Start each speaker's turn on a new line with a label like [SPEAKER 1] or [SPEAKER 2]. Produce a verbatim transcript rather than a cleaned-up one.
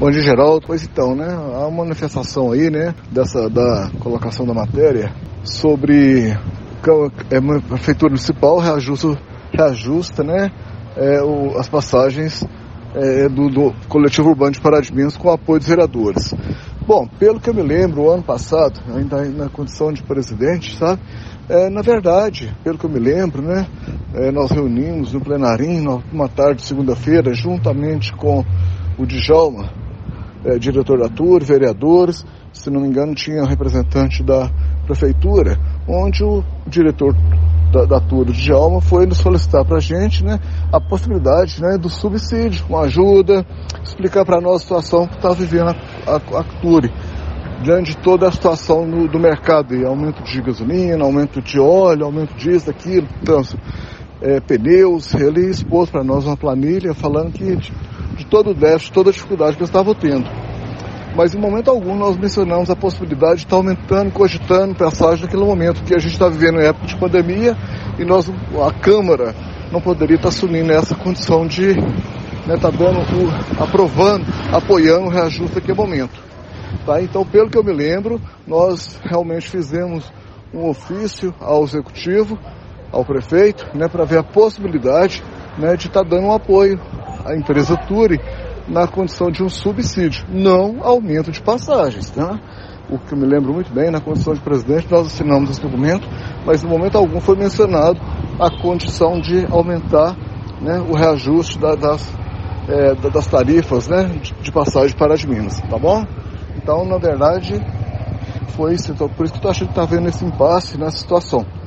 [SPEAKER 1] Bom dia, Geraldo. Pois então, né, há uma manifestação aí, né, dessa, da colocação da matéria sobre é, a Prefeitura Municipal reajusta, reajusta né, é, o, as passagens é, do, do Coletivo Urbano de Pará de Minas com o apoio dos vereadores. Bom, pelo que eu me lembro, o ano passado, ainda na condição de presidente, sabe, é, na verdade, pelo que eu me lembro, né, é, nós reunimos no plenarinho, numa tarde de segunda-feira, juntamente com o Djalma, é, diretor da T U R, vereadores, se não me engano tinha um representante da prefeitura, onde o diretor da, da T U R, o Djalma, foi nos solicitar para a gente, né, a possibilidade, né, do subsídio, uma ajuda, explicar para nós a situação que está vivendo a, a, a T U R, diante de toda a situação no, do mercado, e aumento de gasolina, aumento de óleo, aumento disso, daquilo, então, é, pneus. Ele expôs para nós uma planilha falando que de, de todo o déficit, toda a dificuldade que eles estavam tendo. Mas em momento algum nós mencionamos a possibilidade de estar aumentando, cogitando passagem naquele momento, que a gente está vivendo em época de pandemia e nós, a Câmara não poderia estar assumindo essa condição de né, estar dando, o, aprovando, apoiando o reajuste naquele momento. Tá? Então, pelo que eu me lembro, nós realmente fizemos um ofício ao Executivo, ao prefeito, né, para ver a possibilidade, né, de estar dando um apoio à empresa T U R na condição de um subsídio, não aumento de passagens. Tá? O que eu me lembro muito bem, na condição de presidente, nós assinamos esse documento, mas no momento algum foi mencionado a condição de aumentar, né, o reajuste da, das, é, das tarifas, né, de, de passagem de Pará de Minas, tá bom? Então, na verdade, foi isso. Então, por isso que eu estou achando que está havendo esse impasse nessa situação.